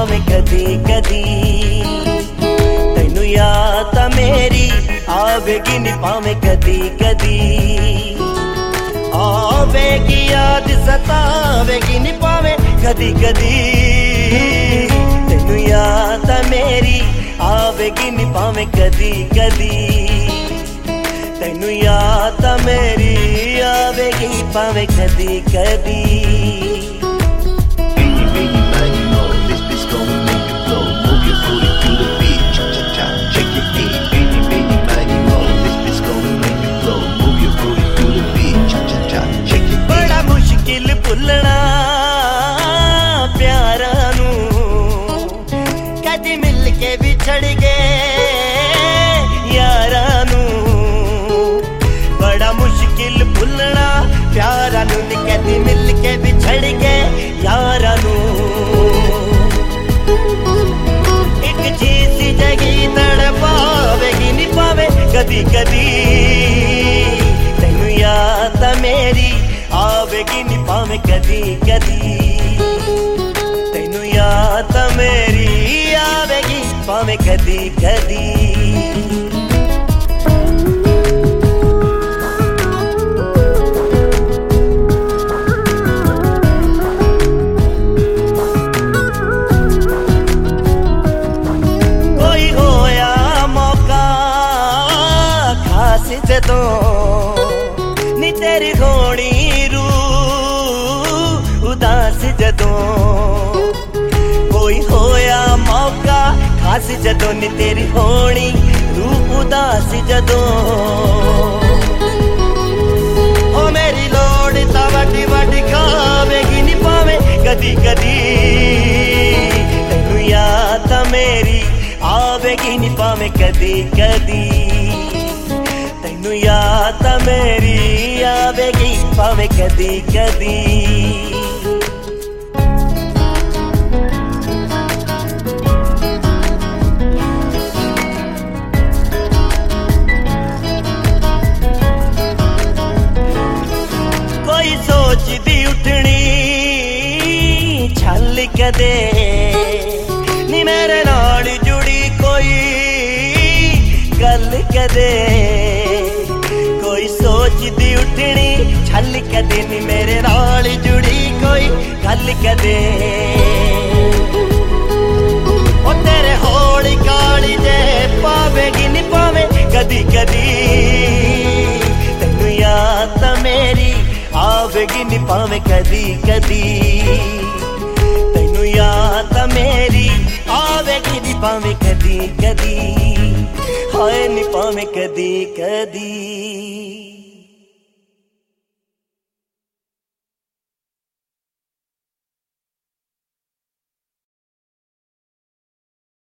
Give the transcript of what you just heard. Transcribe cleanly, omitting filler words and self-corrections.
पावे कदी कदी, तैनू याद मेरी आवेगी नी पावे कदी कदी, आवेगी याद सतावेगी नी पावे कदी कदी, तैनू याद मेरी आवेगी नी पावे कदी कदी, तैनू याद मेरी आवेगी पावे कदी कदी। भुलना प्यारा नू कदी मिल के बिछड़ गए यारा नू, बड़ा मुश्किल भुलना प्यारा नू कदी मिल के बिछड़ गए यारा नू, एक चीज जगी तड़पावेगी नी पावे कदी कदी, तैनू याद मेरी आवेगी नी पावे कदी कदी, तैनू याद मेरी आवेगी पावे कदी कदी। कोई होया मौका खास जदों नी तेरी होनी उदास जदों, कोई होया मौका खास जदों नी तेरी होनी रूप उदास जदों, ओ मेरी लोड़ ता वड्डी वड्डी खावेगी नी पावे कदी कदी, तैनू याद मेरी आवेगी नी पावे कदी कदी, तैनू याद मेरी आवेगी पावे कदी कदी। कोई सोचदी उठनी छल कदे नी मेरे नाल जुड़ी कोई गल कदे, कोई सोचदी उठनी छल कदे नी मेरे नाल जुड़ी कोई गल कदे, ओ तेरे होली काली जे पावेगी नी पावे कदी कदी, तैनू याद मेरी आवेगी नी पावे कदी कदी, तैनू याद मेरी आवेगी नी पावे कदी कदी, हाय नी पावे कदी कदी।